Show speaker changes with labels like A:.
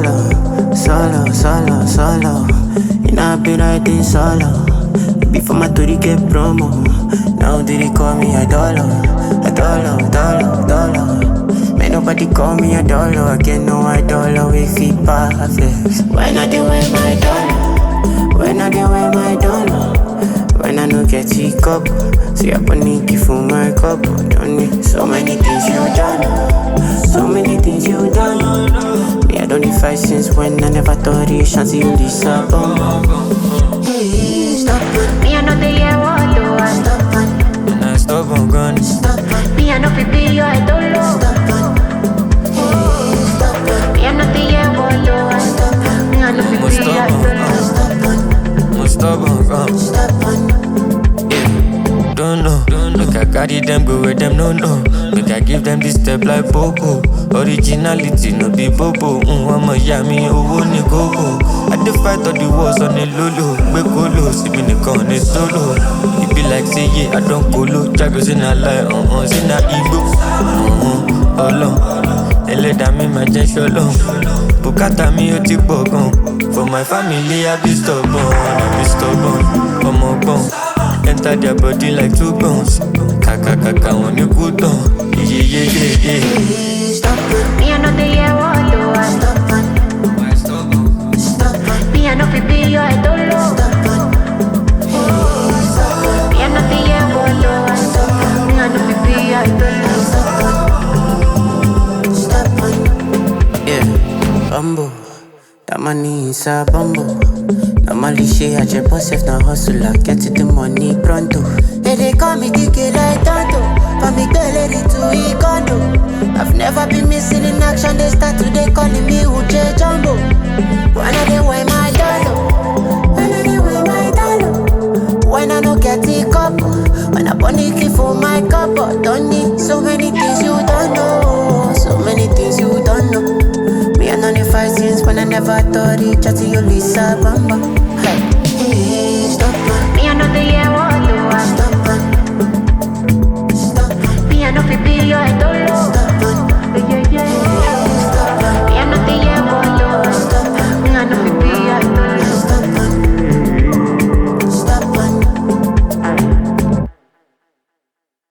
A: solo. You know I be like this solo. Before my tour get promo. Now they call me a dollar. Man, nobody call me a dollar. I get no $1 if he perfect. When I do wear my dollar, when I do wear my dollar, when I no get it up, see I panic for my cup. Don't need so many things you done, so many things you done. Me I don't need fight since when I never thought it chance you disappoint. Hey, stop it.
B: Me I know the year what do I
A: Stop it.
C: And I stop on gun.
A: Stop it.
B: Me I know be you I don't know.
A: Stop it. Hey, stop it.
B: Me I know the year what do I
A: Stop it.
B: Me I know be you I don't know.
A: Stop it.
C: Must stop on gun.
A: Stop it.
C: Don't know. Make I carry them, go where them no know. Make I give them this step like Popo. Originality no be Bobo. I'ma yami, owo ni gogo. I dey fight all the wars on the lolo. Be colo, see me nìkan ní solo. It be like say yeah, I don't colo. Jago say na lie, say na ego. Ọlọ́run, ẹlẹ́dàá mi máa jẹ́ ṣọlọ́run. Bùkátà mi ó ti pọ̀ gan. For my family, I be stubborn. Ọmọ ọgbọ́n. Enter their body like 2 guns. Kaka, when you go down. Yeah.
A: Stop it.
B: Me I know the year what do I
A: Stop it. Stop it.
B: Me I know be you I don't know.
A: Stop it. Stop it.
B: Me I know the year what do I Me I know be you I don't know.
A: Stop it. Yeah, bumbo. That money is a bumbo. Normally she had your boss if not hustle. I get to the money pronto. Hey, they call me Dike like Tonto. Call me Kelly to Ikondo. I've never been missing in action. They start today calling me Uche Jumbo. When I dey wear my dollar, when I dey wear my dollar, when I no get it cup, when I panic for my cup, don't need so many things you don't know, so many things you don't know. Me I know the fight since when I never thought it, chatty you Lisa Bamba.